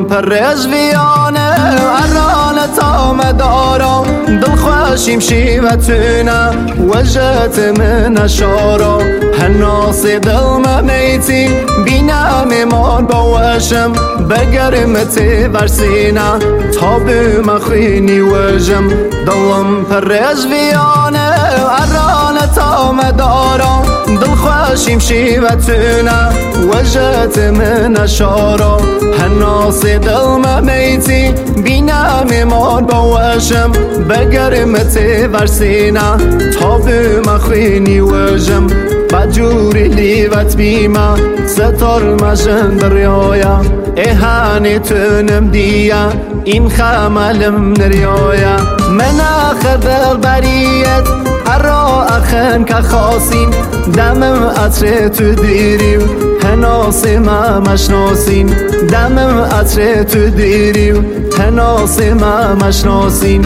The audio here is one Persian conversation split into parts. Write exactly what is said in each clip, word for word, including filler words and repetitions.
دڵم پڕێژ ڤیانە ئەڕانە تامەدارە دڵخۆشیم شیوەتونە وەژەت منە شارە هەناسێ دڵمەمەیتی بینەمێمان بەوەشم بەگەرمتێ بەرسینە تا بمە خوێنی وەژم دڵم پڕێژ ڤیانە ئەڕانە تامەدارە دڵخۆشیم شیوەتونە وەژەت منە شارە هەناسێ دڵمەمەیتی بینەمێمان بەوەشم بەگەرمتێ بەرسینە تا بمە خوێنی وەژم بەجووری لیڤەت بیمە ستۆرمەژن دڕیۆیە ئێهانێ تونم دیە ئین خەمەلم نریۆیە مناخە دڵبەریەت ئەڕۆ ئەخەن کە خاسین دەمم ئەچرێ تو دیری و هەناسێ مە مەشناسین دەمم ئەچرێ تو دیری و هەناسێ مە مەشناسین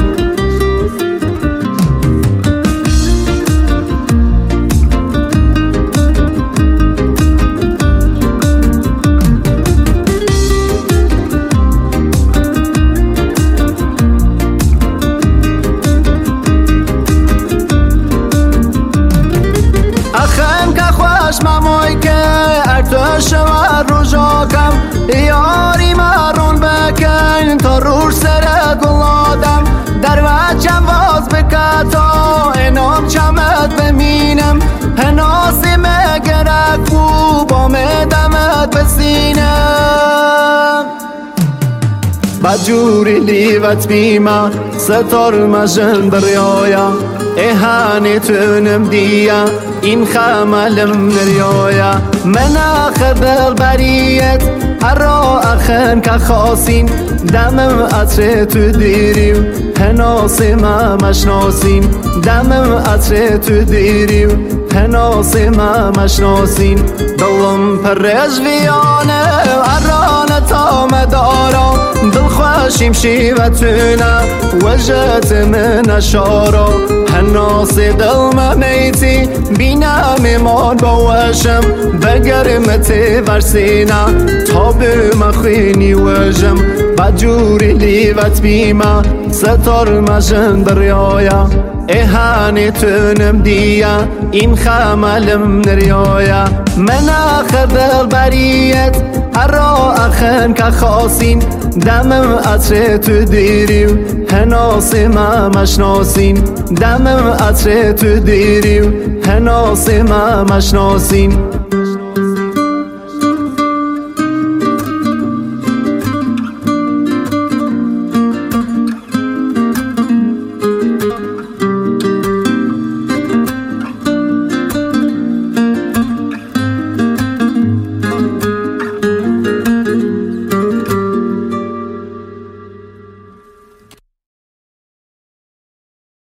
مامۆیکە ئەرتۆشەوە ڕۆژۆکەم یاری مەڕۆن بەکەین تۆ ڕوش سەرە گوڵادەم دەرواچەم واز بکاتەوە ئێنۆم چەمەت بمینم هەناسێ مەگەرەک بوو بۆ مێدەمەت بسینم بەجووری لیڤەت بیمە ستۆرمەژن دڕیۆیە ئێهانێ تونم دیە ئین خەمەلم نریۆیە مناخە دڵبەریەت ئەڕۆ ئەخەن کە خاسین دەمم ئەچرێ تو دیری و هەناسێ مە مەشناسین دەمم ئەچرێ تو دیری و هەناسێ مە مەشناسین دڵم پڕێژ ڤیانە ئەڕانە تامەدارە دڵخۆشیم شیوەتونە وەژەت منە شارە هەناسێ دڵمەمەیتی بینەمێمان بەوەشم بەگەرمتێ بەرسینە تا بمە خوێنی وەژم بەجووری لیڤەت بیمە ستۆرمەژن دڕیۆیە ئێهانێ تونم دیە ئین خەمەلم نریۆیە مناخە دڵبەریەت ئەڕۆ ئەخەن کە خاسین دەمم ئەچرێ تو دیری و هەناسێ مە مەشناسین دەمم ئەچرێ تو دیری و هەناسێ مە مەشناسین